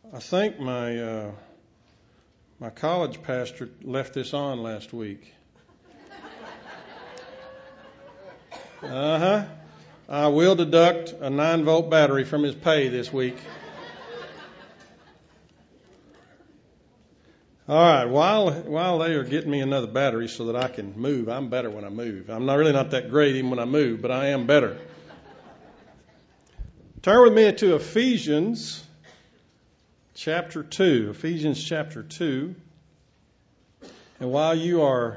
I think my college pastor left this on last week. I will deduct a 9-volt battery from his pay this week. All right, while they are getting me another battery so that I can move, I'm better when I move. I'm not really not that great even when I move, but I am better. Turn with me to Ephesians chapter 2. Ephesians chapter 2. And while you are...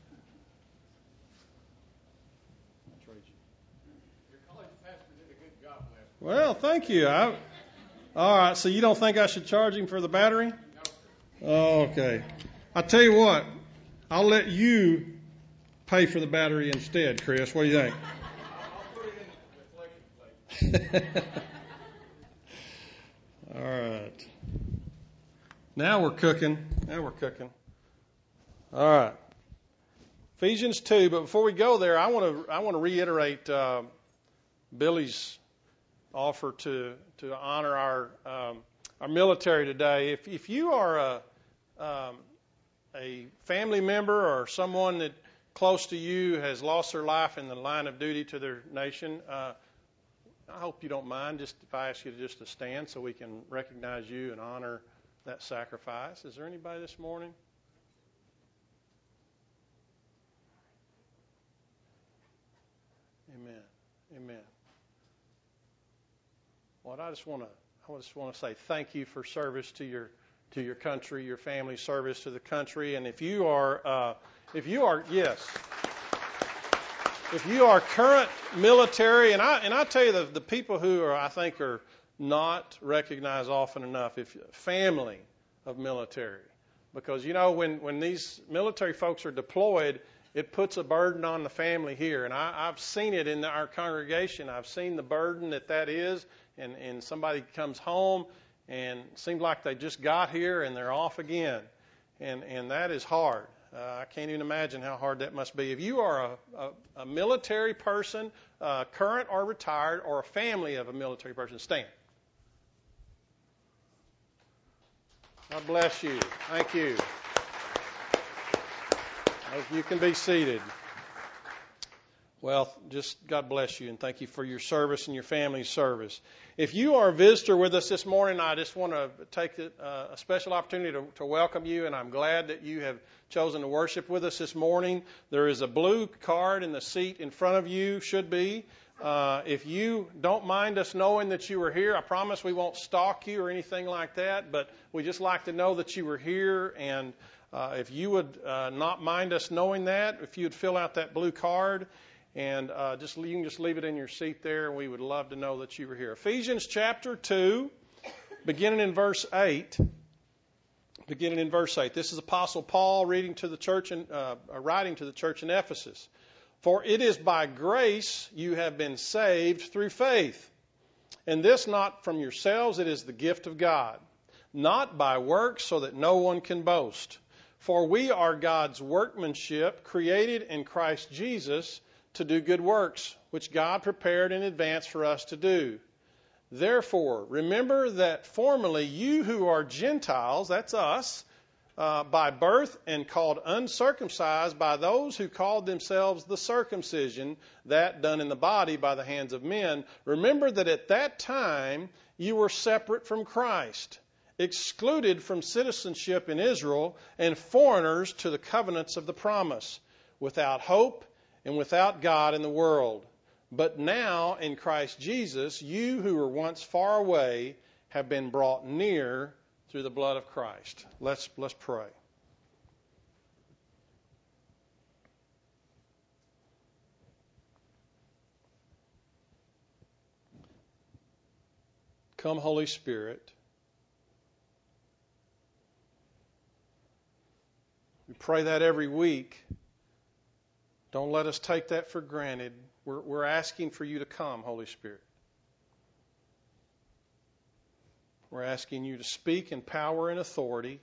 Your college pastor did a good job last week. Well, thank you. All right, so you don't think I should charge him for the battery? Oh, okay. I tell you what, I'll let you pay for the battery instead, Chris. What do you think? I'll put it in the deflection plate. All right. Now we're cooking. All right. Ephesians 2, but before we go there, I want to reiterate Billy's offer to honor our military today. If you are a family member or someone that close to you has lost their life in the line of duty to their nation, I hope you don't mind just if I ask you to stand so we can recognize you and honor that sacrifice. Is there anybody this morning? Amen. Well, I just want to say thank you for service to your country, your family service to the country, and if you are current military, and I tell you the people who I think are not recognized often enough, if family of military, because when these military folks are deployed, it puts a burden on the family here, and I've seen it in our congregation. I've seen the burden that is, and somebody comes home and it seems like they just got here and they're off again, and that is hard. I can't even imagine how hard that must be. If you are a military person, current or retired, or a family of a military person, stand. God bless you. Thank you. You can be seated. Well, just God bless you and thank you for your service and your family's service. If you are a visitor with us this morning, I just want to take a special opportunity to welcome you, and I'm glad that you have chosen to worship with us this morning. There is a blue card in the seat in front of you, should be. If you don't mind us knowing that you were here, I promise we won't stalk you or anything like that, but we just like to know that you were here, and if you would not mind us knowing that, if you would fill out that blue card, and you can just leave it in your seat there, and we would love to know that you were here. Ephesians chapter 2, beginning in verse 8. This is Apostle Paul writing to the church in Ephesus. For it is by grace you have been saved through faith, and this not from yourselves, it is the gift of God, not by works, so that no one can boast. For we are God's workmanship, created in Christ Jesus to do good works, which God prepared in advance for us to do. Therefore, remember that formerly you who are Gentiles, that's us, by birth and called uncircumcised by those who called themselves the circumcision, that done in the body by the hands of men, remember that at that time you were separate from Christ, excluded from citizenship in Israel, and foreigners to the covenants of the promise, without hope and without God in the world. But now in Christ Jesus, you who were once far away have been brought near through the blood of Christ. Let's pray. Come, Holy Spirit. We pray that every week. Don't let us take that for granted. We're asking for you to come, Holy Spirit. We're asking you to speak in power and authority.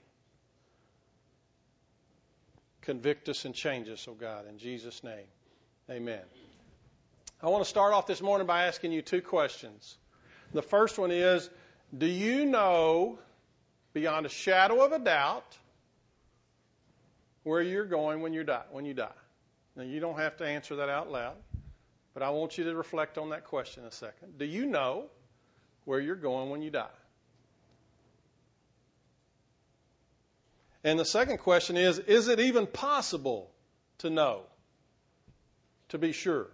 Convict us and change us, oh God, in Jesus' name. Amen. I want to start off this morning by asking you two questions. The first one is, do you know beyond a shadow of a doubt where you're going when you die. Now, you don't have to answer that out loud, but I want you to reflect on that question a second. Do you know where you're going when you die? And the second question is it even possible to know, to be sure?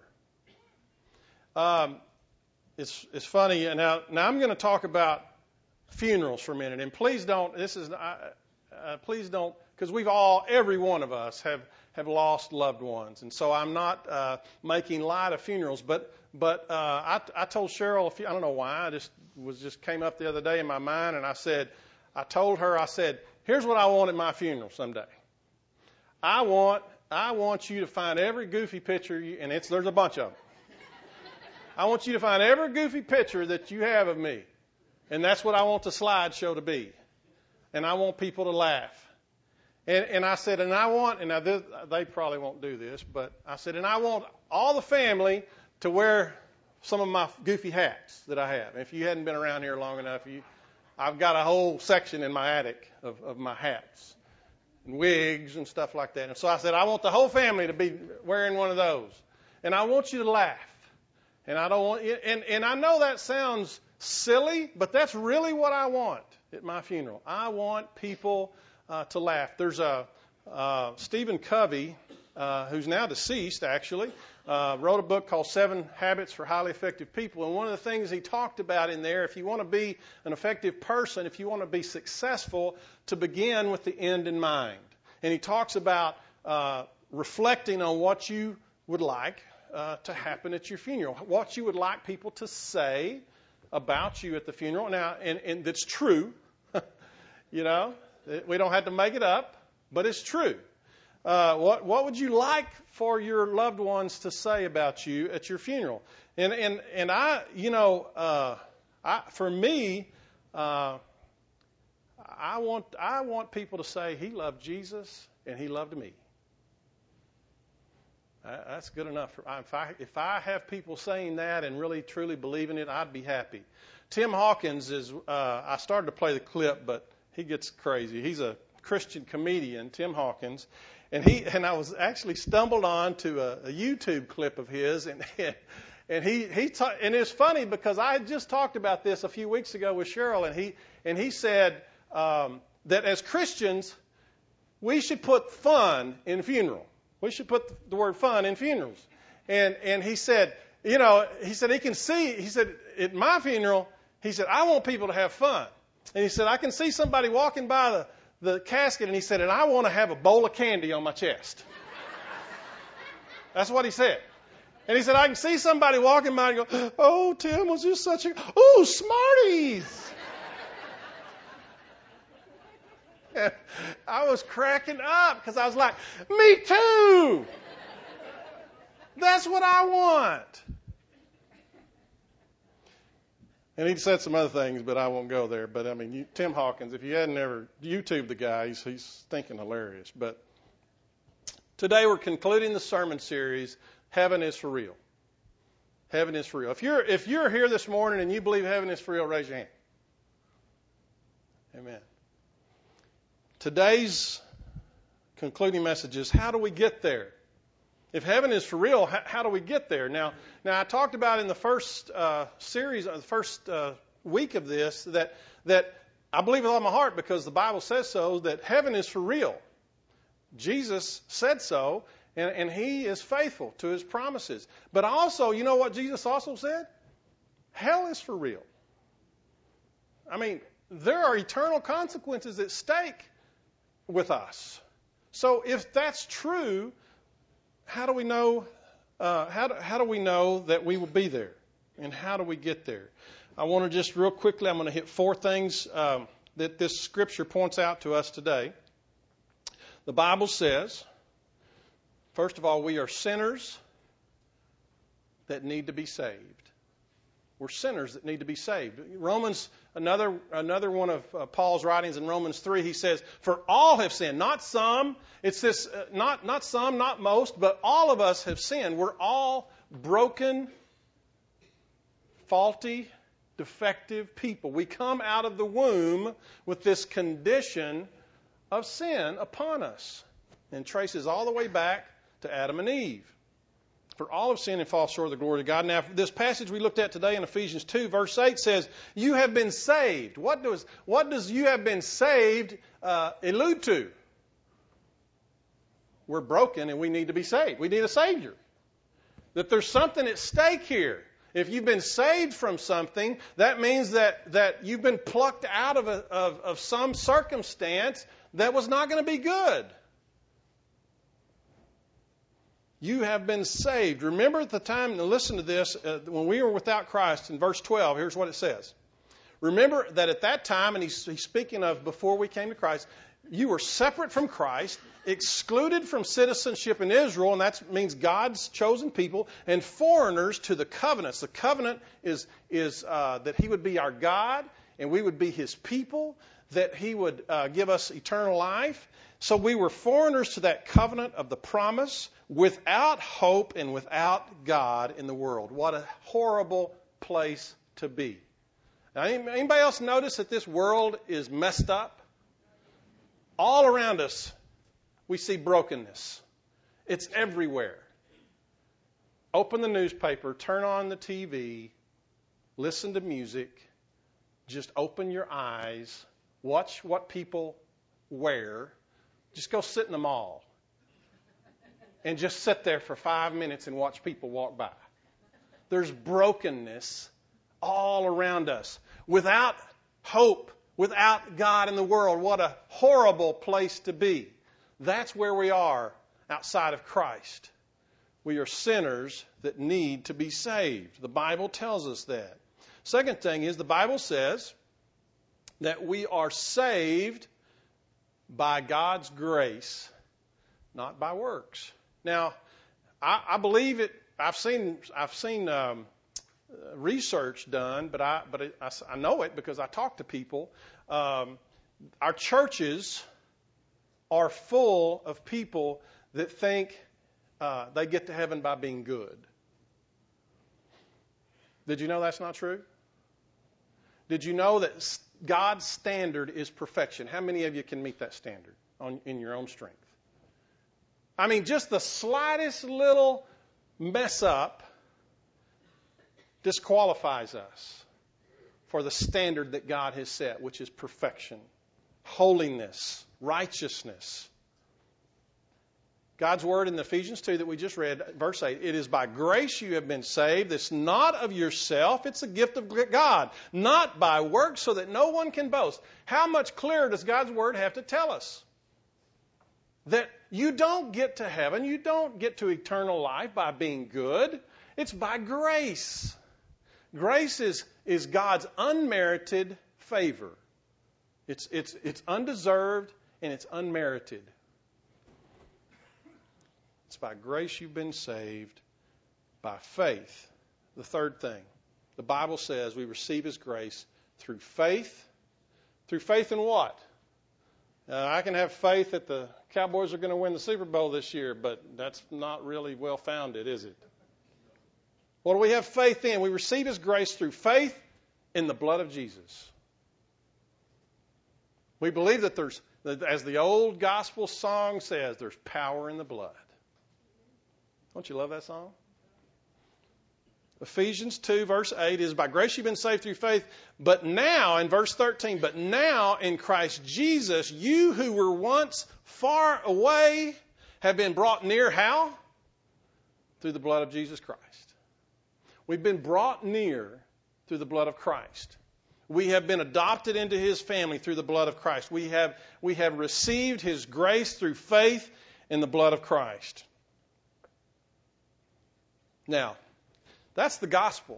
It's funny. Now I'm going to talk about funerals for a minute, and please don't. Please don't, because every one of us have lost loved ones, and so I'm not making light of funerals. But I told Cheryl, I don't know why, I just came up the other day in my mind, and I told her, here's what I want at my funeral someday. I want you to find every goofy picture, and there's a bunch of them. I want you to find every goofy picture that you have of me. And that's what I want the slideshow to be. And I want people to laugh. And I said, they probably won't do this, but I said, and I want all the family to wear some of my goofy hats that I have. If you hadn't been around here long enough, I've got a whole section in my attic of my hats and wigs and stuff like that. And so I said, I want the whole family to be wearing one of those. And I want you to laugh. And I don't want, and I know that sounds silly, but that's really what I want at my funeral. I want people to laugh. There's Stephen Covey, who's now deceased, actually, wrote a book called 7 Habits for Highly Effective People. And one of the things he talked about in there, if you want to be an effective person, if you want to be successful, to begin with the end in mind. And he talks about reflecting on what you would like to happen at your funeral, what you would like people to say about you at the funeral. Now, and that's true. We don't have to make it up, but it's true. What would you like for your loved ones to say about you at your funeral? And for me, I want people to say he loved Jesus and he loved me. That's good enough. If I have people saying that and really truly believing it, I'd be happy. Tim Hawkins I started to play the clip, but he gets crazy. He's a Christian comedian, Tim Hawkins, and I was actually stumbled on to a YouTube clip of his, and it's funny because I had just talked about this a few weeks ago with Cheryl, and he said that as Christians we should put fun in funeral. We should put the word fun in funerals. And he said, he said, at my funeral, he said, I want people to have fun. And he said, I can see somebody walking by the casket, and he said, and I want to have a bowl of candy on my chest. That's what he said. And he said, I can see somebody walking by and go, oh, Tim was just Smarties. And I was cracking up because I was like, me too. That's what I want. And he said some other things, but I won't go there. But I mean, Tim Hawkins, if you hadn't ever YouTubed the guy, he's stinking hilarious. But today we're concluding the sermon series, Heaven is for Real. Heaven is for real. If you're here this morning and you believe heaven is for real, raise your hand. Amen. Today's concluding message is, how do we get there? If heaven is for real, how do we get there? Now I talked about in the first series, the first week of this, that I believe with all my heart, because the Bible says so, that heaven is for real. Jesus said so, and He is faithful to His promises. But also, you know what Jesus also said? Hell is for real. I mean, there are eternal consequences at stake with us. So if that's true, how do we know? How do we know that we will be there, and how do we get there? I want to just real quickly. I'm going to hit 4 things that this scripture points out to us today. The Bible says, first of all, we are sinners that need to be saved. We're sinners that need to be saved. Romans, another one of Paul's writings in Romans 3, he says, for all have sinned, not some. It's this, not some, not most, but all of us have sinned. We're all broken, faulty defective people. We come out of the womb with this condition of sin upon us, and traces all the way back to Adam and Eve. For all of sin and fall short of the glory of God. Now, this passage we looked at today in Ephesians 2, verse 8 says, you have been saved. What does you have been saved allude to? We're broken and we need to be saved. We need a Savior. That there's something at stake here. If you've been saved from something, that means that you've been plucked out of some circumstance that was not going to be good. You have been saved. Remember at the time, now listen to this, when we were without Christ, in verse 12, here's what it says. Remember that at that time, and he's speaking of before we came to Christ, you were separate from Christ, excluded from citizenship in Israel, and that means God's chosen people, and foreigners to the covenants. The covenant is that He would be our God, and we would be His people, that He would give us eternal life. So we were foreigners to that covenant of the promise, without hope and without God in the world. What a horrible place to be. Now, anybody else notice that this world is messed up? All around us, we see brokenness. It's everywhere. Open the newspaper, turn on the TV, listen to music, just open your eyes, watch what people wear. Just go sit in the mall and just sit there for 5 minutes and watch people walk by. There's brokenness all around us. Without hope, without God in the world, what a horrible place to be. That's where we are outside of Christ. We are sinners that need to be saved. The Bible tells us that. Second thing is the Bible says that we are saved by God's grace, not by works. Now, I believe it. I've seen research done, but I know it because I talk to people. Our churches are full of people that think they get to heaven by being good. Did you know that's not true? Did you know that God's standard is perfection? How many of you can meet that standard in your own strength? I mean, just the slightest little mess up disqualifies us for the standard that God has set, which is perfection, holiness, righteousness. God's word in Ephesians 2 that we just read, verse 8, it is by grace you have been saved. It's not of yourself. It's a gift of God, not by works, so that no one can boast. How much clearer does God's word have to tell us? That you don't get to heaven, you don't get to eternal life by being good. It's by grace. Grace is God's unmerited favor. It's undeserved and it's unmerited. It's by grace you've been saved, by faith. The third thing, the Bible says we receive His grace through faith. Through faith in what? I can have faith that the Cowboys are going to win the Super Bowl this year, but that's not really well-founded, is it? What do we have faith in? We receive His grace through faith in the blood of Jesus. We believe that as the old gospel song says, there's power in the blood. Don't you love that song? Ephesians 2, verse 8 is, by grace you've been saved through faith, but now, in verse 13, but now in Christ Jesus, you who were once far away have been brought near, how? Through the blood of Jesus Christ. We've been brought near through the blood of Christ. We have been adopted into His family through the blood of Christ. We have received His grace through faith in the blood of Christ. Now, that's the gospel.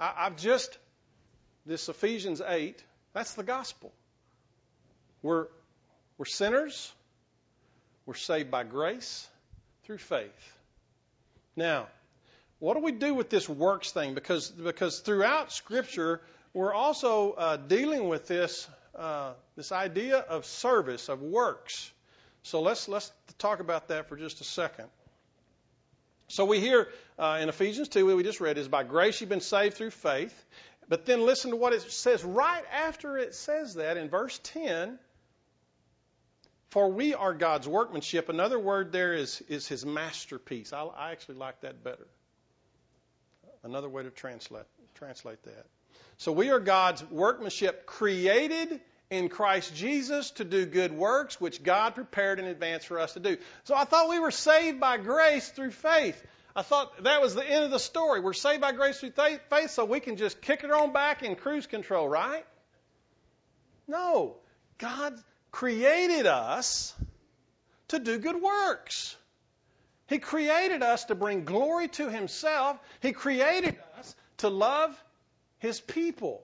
This Ephesians 8, that's the gospel. We're sinners. We're saved by grace through faith. Now, what do we do with this works thing? Because throughout Scripture, we're also dealing with this idea of service, of works. So let's talk about that for just a second. So we hear in Ephesians 2, what we just read, is by grace you've been saved through faith. But then listen to what it says right after it says that in verse 10. For we are God's workmanship. Another word there is his masterpiece. I actually like that better. Another way to translate that. So we are God's workmanship, created in Christ Jesus to do good works, which God prepared in advance for us to do. So I thought we were saved by grace through faith. I thought that was the end of the story. We're saved by grace through faith, so we can just kick it on back in cruise control, right? No. God created us to do good works. He created us to bring glory to Himself. He created us to love His people.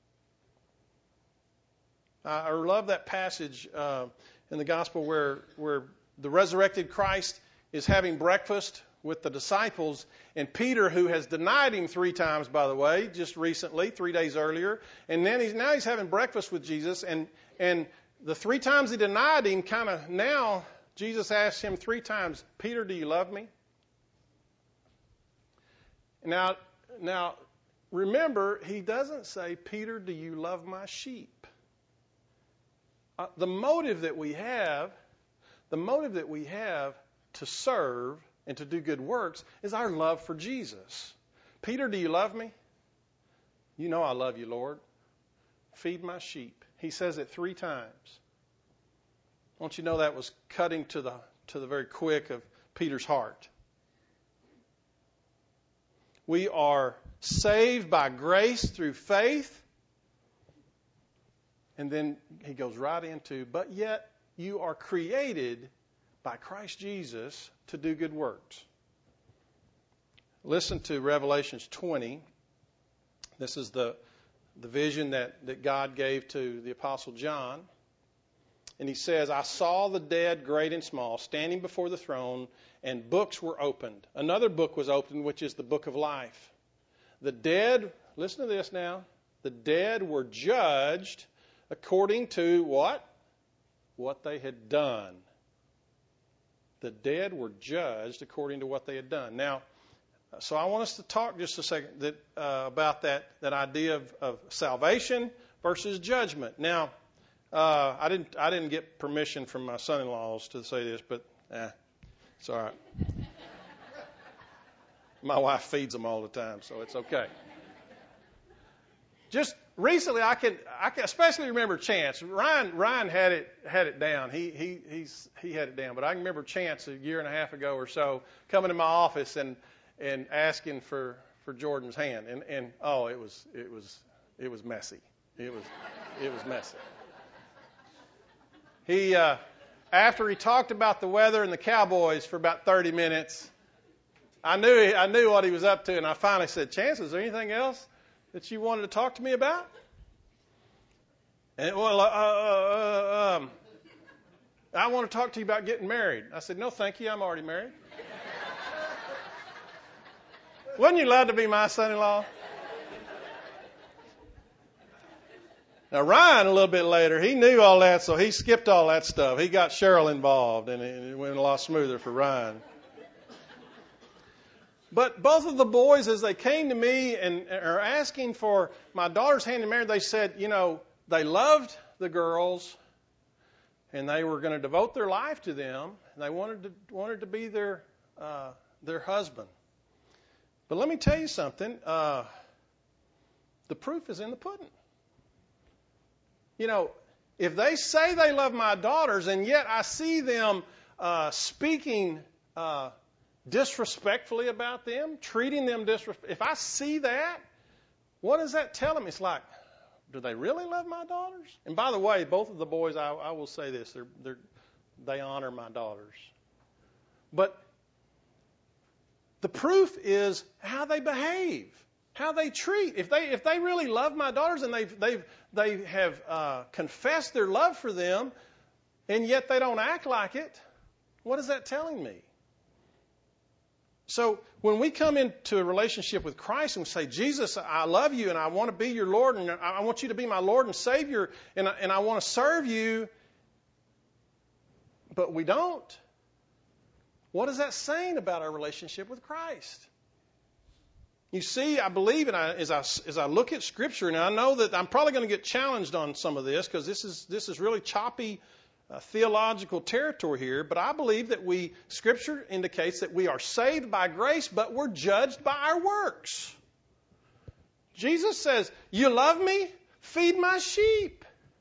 I love that passage in the gospel where the resurrected Christ is having breakfast with the disciples, and Peter, who has denied Him 3 times, by the way, just recently, 3 days earlier, and then he's having breakfast with Jesus, and the 3 times he denied Him, kind of now Jesus asks him 3 times, Peter, do you love me? Now remember, he doesn't say, Peter, do you love my sheep? The motive that we have to serve and to do good works is our love for Jesus. Peter, do you love me? You know I love you, Lord. Feed my sheep. He says it 3 times. Don't you know that was cutting to the very quick of Peter's heart? We are saved by grace through faith. And then he goes right into, but yet you are created by Christ Jesus to do good works. Listen to Revelations 20. This is the vision that God gave to the Apostle John. And he says, I saw the dead, great and small, standing before the throne, and books were opened. Another book was opened, which is the book of life. The dead, listen to this now, the dead were judged according to what? What they had done. The dead were judged according to what they had done. Now, so I want us to talk just a second about that idea of salvation versus judgment. Now, I didn't get permission from my son-in-laws to say this, but it's all right. My wife feeds them all the time, so it's okay. Just recently, I can especially remember Chance. Ryan had it down. He had it down, but I can remember Chance a year and a half ago or so coming to my office and asking for Jordan's hand, and it was messy. It was messy. He after he talked about the weather and the Cowboys for about 30 minutes, I knew what he was up to, and I finally said, Chance, is there anything else that you wanted to talk to me about? And I want to talk to you about getting married. I said, no, thank you, I'm already married. Wasn't you allowed to be my son-in-law? Now, Ryan, a little bit later, he knew all that, so he skipped all that stuff. He got Cheryl involved, and it went a lot smoother for Ryan. But both of the boys, as they came to me and are asking for my daughter's hand in marriage, they said, they loved the girls, and they were going to devote their life to them, and they wanted to be their husband. But let me tell you something. The proof is in the pudding. If they say they love my daughters, and yet I see them speaking disrespectfully about them, treating them disrespectfully, if I see that, what does that tell them? It's like, do they really love my daughters? And by the way, both of the boys, I will say this, they honor my daughters. But the proof is how they behave, how they treat. If they really love my daughters and they have confessed their love for them, and yet they don't act like it, what is that telling me? So when we come into a relationship with Christ and say, Jesus, I love you and I want to be your Lord and I want you to be my Lord and Savior and I want to serve you, but we don't, what is that saying about our relationship with Christ? You see, I believe, and as I look at Scripture, and I know that I'm probably going to get challenged on some of this because this is really choppy theological territory here, but I believe that Scripture indicates that we are saved by grace, but we're judged by our works. Jesus says, "You love me? Feed my sheep."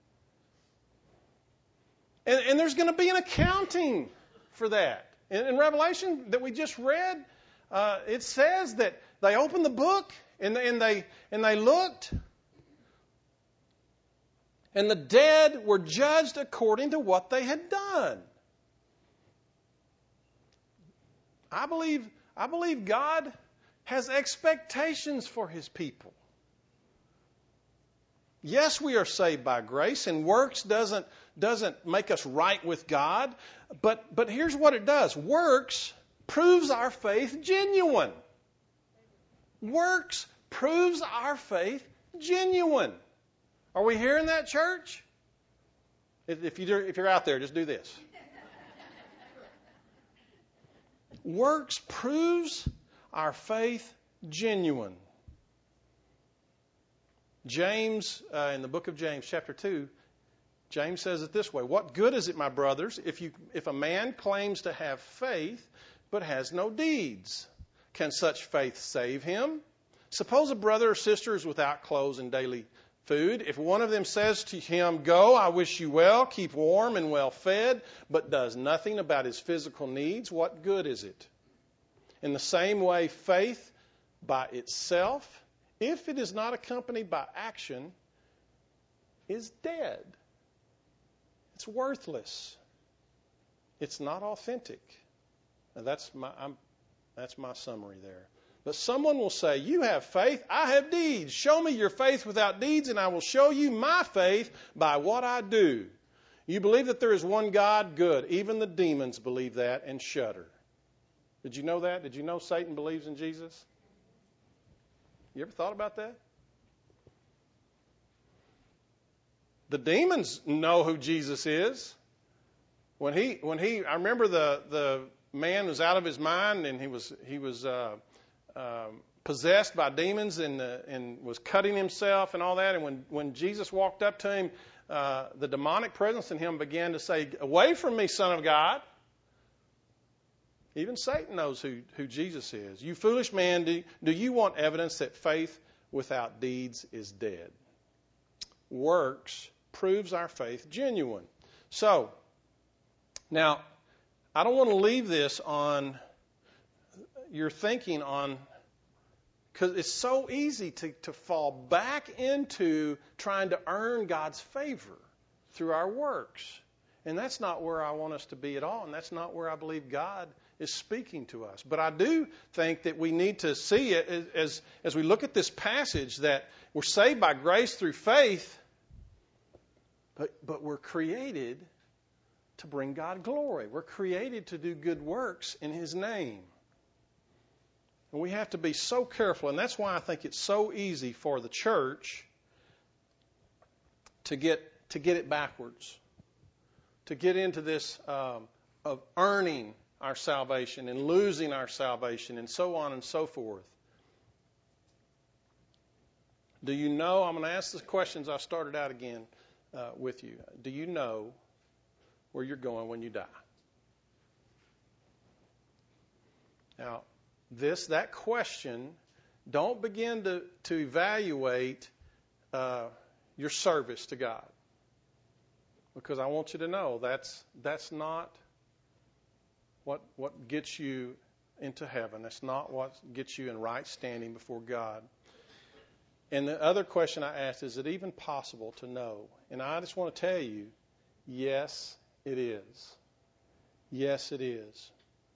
And there's going to be an accounting for that. In Revelation that we just read, it says that they opened the book and they looked, and the dead were judged according to what they had done. I believe God has expectations for His people. Yes, we are saved by grace, and works doesn't make us right with God. But here's what it does. Works proves our faith genuine. Works proves our faith genuine. Are we hearing that, church? If you're out there, just do this. Works proves our faith genuine. James, in the book of James, chapter 2, James says it this way: "What good is it, my brothers, if a man claims to have faith but has no deeds? Can such faith save him? Suppose a brother or sister is without clothes and daily food. If one of them says to him, 'Go, I wish you well, keep warm and well fed,' but does nothing about his physical needs, what good is it? In the same way, faith by itself, if it is not accompanied by action, is dead. It's worthless. It's not authentic." Now that's my summary there. But someone will say, "You have faith, I have deeds. Show me your faith without deeds, and I will show you my faith by what I do. You believe that there is one God? Good. Even the demons believe that and shudder." Did you know that? Did you know Satan believes in Jesus? You ever thought about that? The demons know who Jesus is. When I remember the man was out of his mind, and he was possessed by demons and was cutting himself and all that. And when Jesus walked up to him, the demonic presence in him began to say, "Away from me, Son of God." Even Satan knows who Jesus is. "You foolish man, do you want evidence that faith without deeds is dead?" Works proves our faith genuine. So, now, I don't want to leave this on your thinking on, because it's so easy to fall back into trying to earn God's favor through our works. And that's not where I want us to be at all, and that's not where I believe God is speaking to us. But I do think that we need to see it as we look at this passage, that we're saved by grace through faith, but we're created to bring God glory. We're created to do good works in His name. And we have to be so careful, and that's why I think it's so easy for the church to get it backwards, to get into this of earning our salvation and losing our salvation and so on and so forth. Do you know, I'm going to ask the questions I started out again with you. Do you know where you're going when you die? Now, that question, don't begin to evaluate your service to God, because I want you to know that's not what gets you into heaven. That's not what gets you in right standing before God. And the other question I asked, is it even possible to know? And I just want to tell you, yes, it is. Yes, it is.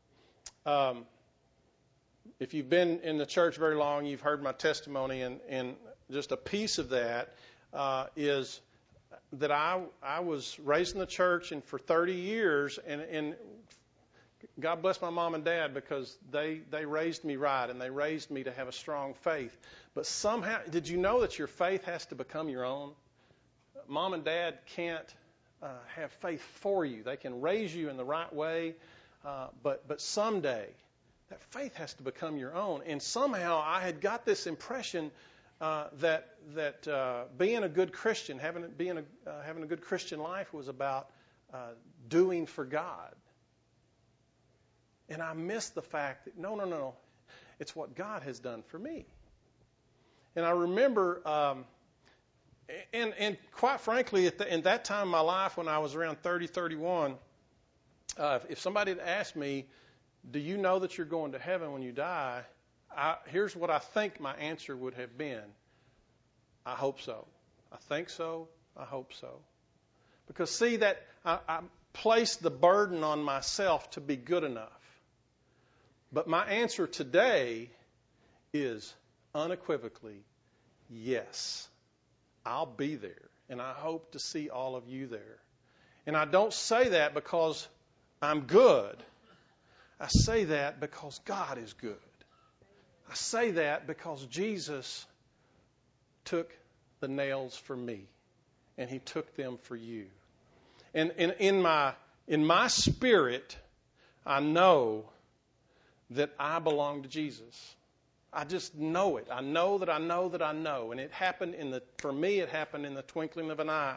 If you've been in the church very long, you've heard my testimony, and just a piece of that is that I was raised in the church, and for 30 years, and God bless my mom and dad, because they raised me right, and they raised me to have a strong faith. But somehow, did you know that your faith has to become your own? Mom and dad can't have faith for you. They can raise you in the right way, but someday That faith has to become your own. And somehow I had got this impression that being a good Christian, having a good Christian life was about doing for God. And I missed the fact that no, it's what God has done for me. And I remember, and quite frankly, in that time in my life, when I was around 30, 31, if somebody had asked me, do you know that you're going to heaven when you die? Here's what I think my answer would have been. I hope so. I think so. I hope so. Because see, that I placed the burden on myself to be good enough. But my answer today is unequivocally, yes, I'll be there. And I hope to see all of you there. And I don't say that because I'm good. I say that because God is good. I say that because Jesus took the nails for me, and He took them for you. And in my spirit, I know that I belong to Jesus. I just know it. I know that I know that I know. And it happened for me, it happened in the twinkling of an eye.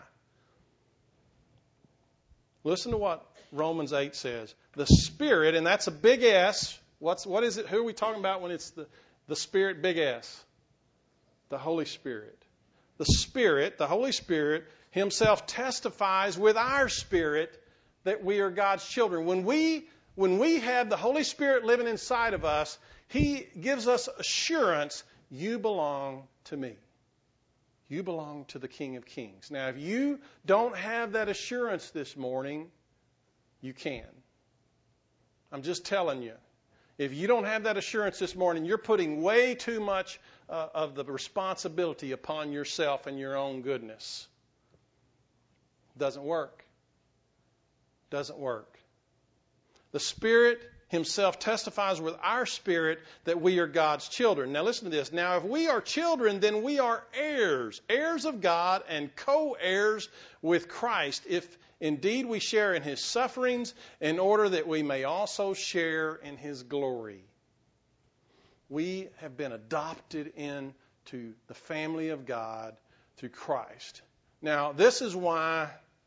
Listen to what Romans 8 says. The Spirit, and that's a big S. What is it? Who are we talking about when it's the Spirit, big S? The Holy Spirit. The Spirit, the Holy Spirit Himself testifies with our spirit that we are God's children. When we have the Holy Spirit living inside of us, He gives us assurance, you belong to me. You belong to the King of Kings. Now, if you don't have that assurance this morning, you can. I'm just telling you. If you don't have that assurance this morning, you're putting way too much of the responsibility upon yourself and your own goodness. Doesn't work. Doesn't work. The Spirit Himself testifies with our spirit that we are God's children. Now listen to this. Now if we are children, then we are heirs, heirs of God and co-heirs with Christ, if indeed we share in His sufferings, in order that we may also share in His glory. We have been adopted into the family of God through Christ. Now this is why,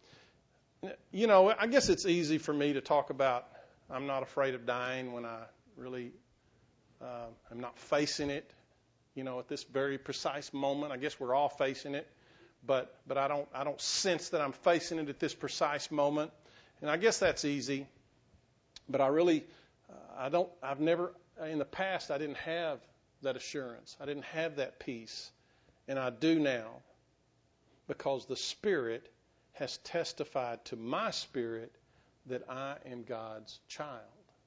I guess it's easy for me to talk about I'm not afraid of dying when I really am not facing it, at this very precise moment. I guess we're all facing it, but I don't sense that I'm facing it at this precise moment. And I guess that's easy. But I've never, in the past, I didn't have that assurance. I didn't have that peace. And I do now, because the Spirit has testified to my spirit that I am God's child.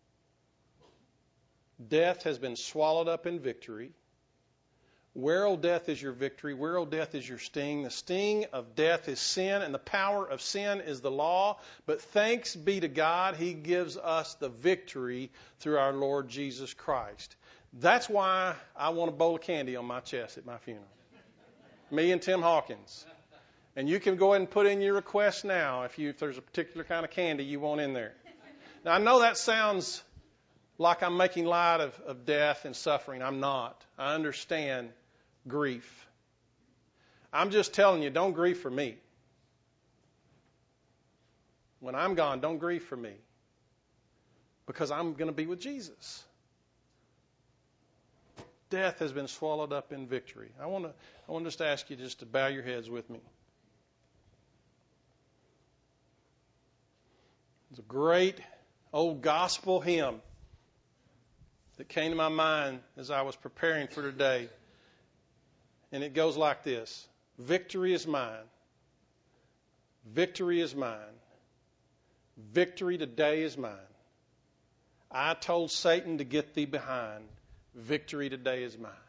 Death has been swallowed up in victory. Where, O death, is your victory? Where, O death, is your sting? The sting of death is sin, and the power of sin is the law. But thanks be to God, He gives us the victory through our Lord Jesus Christ. That's why I want a bowl of candy on my chest at my funeral. Me and Tim Hawkins. And you can go ahead and put in your request now if there's a particular kind of candy you want in there. Now, I know that sounds like I'm making light of death and suffering. I'm not. I understand grief. I'm just telling you, don't grieve for me. When I'm gone, don't grieve for me. Because I'm going to be with Jesus. Death has been swallowed up in victory. I want to just ask you just to bow your heads with me. It's a great old gospel hymn that came to my mind as I was preparing for today. And it goes like this. Victory is mine. Victory is mine. Victory today is mine. I told Satan to get thee behind. Victory today is mine.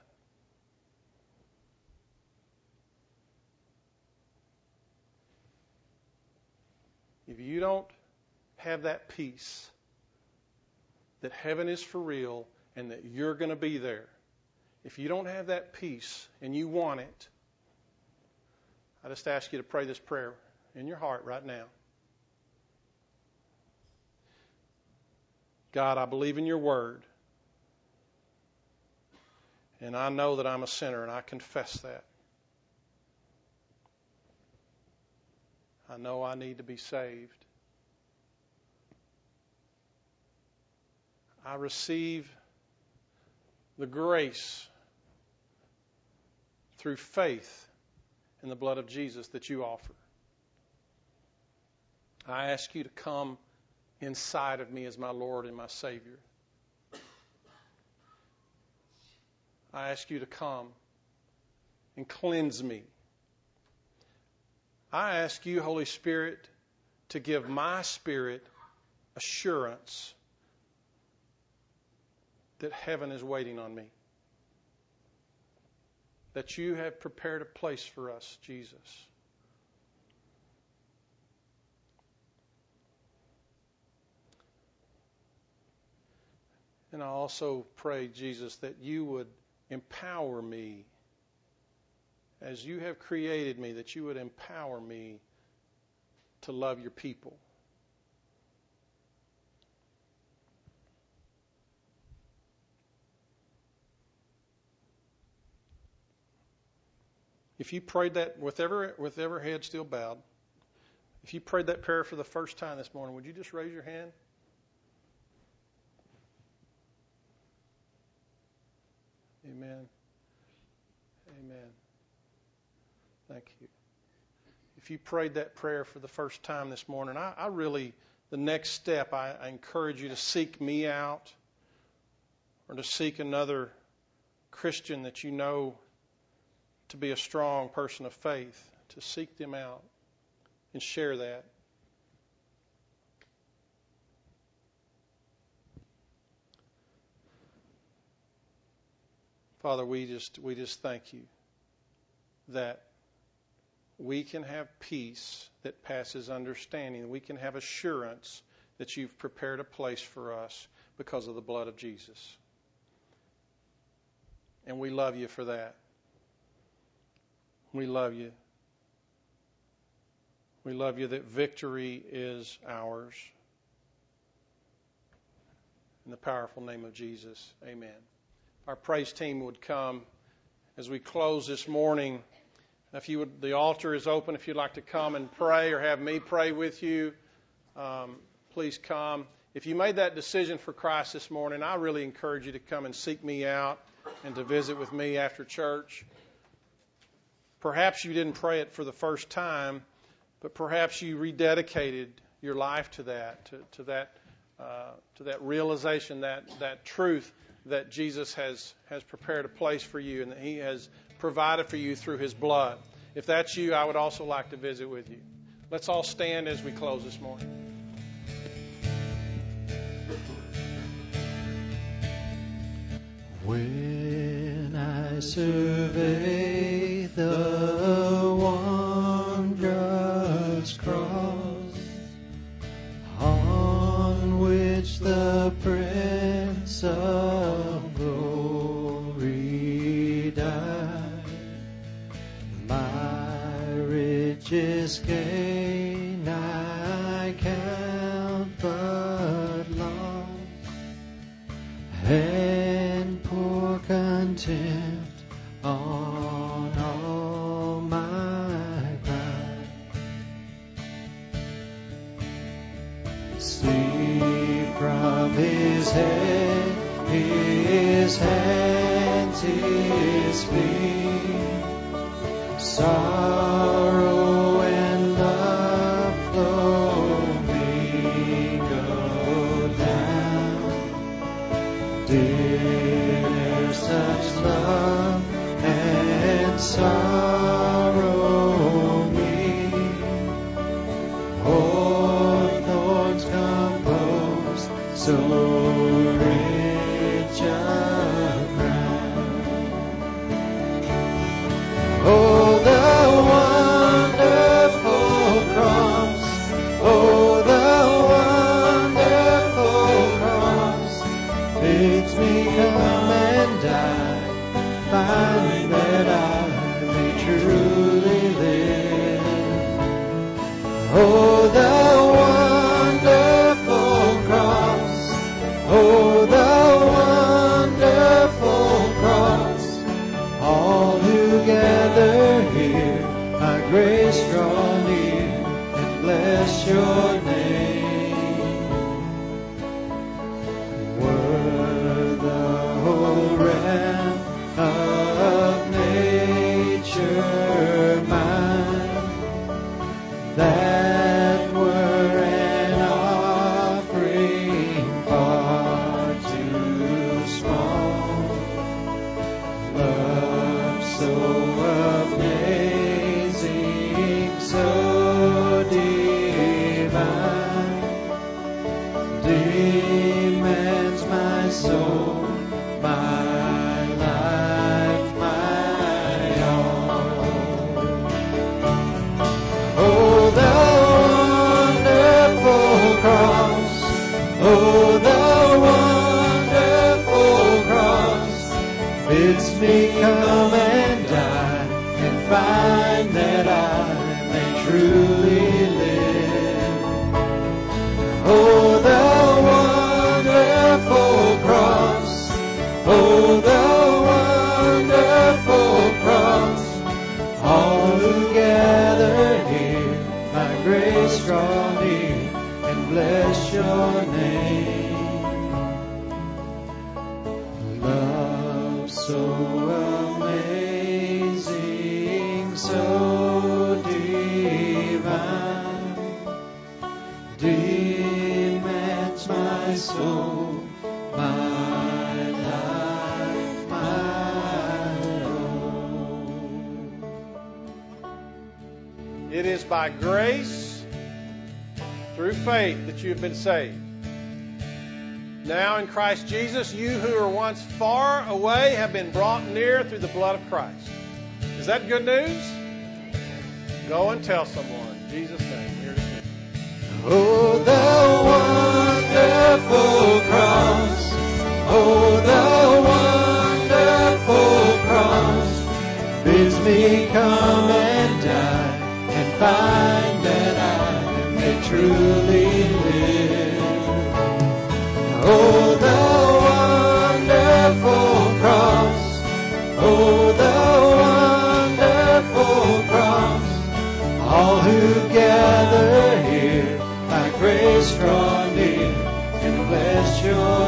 If you don't have that peace that heaven is for real and that you're going to be there, if you don't have that peace and you want it, I just ask you to pray this prayer in your heart right now. God, I believe in your word. And I know that I'm a sinner, and I confess that. I know I need to be saved. I receive the grace through faith in the blood of Jesus that you offer. I ask you to come inside of me as my Lord and my Savior. I ask you to come and cleanse me. I ask you, Holy Spirit, to give my spirit assurance that heaven is waiting on me. That you have prepared a place for us, Jesus. And I also pray, Jesus, that you would empower me as you have created me, that you would empower me to love your people. If you prayed that with every head still bowed, if you prayed that prayer for the first time this morning, would you just raise your hand? Amen. Amen. Thank you. If you prayed that prayer for the first time this morning, I really, the next step, I encourage you to seek me out or to seek another Christian that you know to be a strong person of faith, to seek them out and share that. Father, we just thank you that we can have peace that passes understanding. We can have assurance that you've prepared a place for us because of the blood of Jesus. And we love you for that. We love you. We love you that victory is ours. In the powerful name of Jesus, amen. Our praise team would come as we close this morning. If you would, the altar is open. If you'd like to come and pray or have me pray with you, please come. If you made that decision for Christ this morning, I really encourage you to come and seek me out and to visit with me after church. Perhaps you didn't pray it for the first time, but perhaps you rededicated your life to that, to that realization, that truth that Jesus has prepared a place for you and that He has provided for you through His blood. If that's you, I would also like to visit with you. Let's all stand as we close this morning. When I survey the wondrous cross on which the Prince of Glory died, my richest gain I count but loss, and pour contempt on all my pride. See from His head, His hands, His feet, sorrow and love flow me go down. Did such love and sorrow me, o'er thorns composed, so rich a crown. Oh, the wonderful cross, oh, the wonderful cross, bids me come and die, find that I may truly live. Oh, the wonderful cross, oh, the wonderful cross, bless your name. Were the whole realm of nature mine, that were an offering far too small. Love so amazing, so divine, demands my soul, my life, my all. Oh, the wonderful cross, oh, the wonderful cross, bids me come and die and find that I may truly live. Oh, the wonderful cross, oh, the wonderful cross, all who gather here by grace draw near and bless your name. Love so amazing, so divine, demands my soul, my life, my own. It is by grace, through faith, that you have been saved. Now in Christ Jesus, you who were once far away have been brought near through the blood of Christ. Is that good news? Go and tell someone. In Jesus' name, here it is. Oh, the wonderful cross, oh, the wonderful cross, bids me come and die and find that I may truly live. Oh, the wonderful cross, oh, the wonderful cross, all who gather here by grace draw near and bless your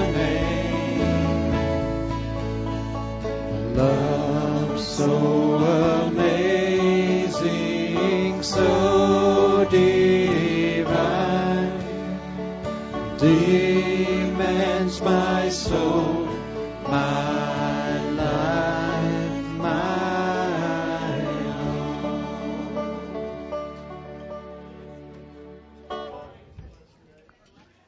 name. Love so amazing, so divine, demands my soul, my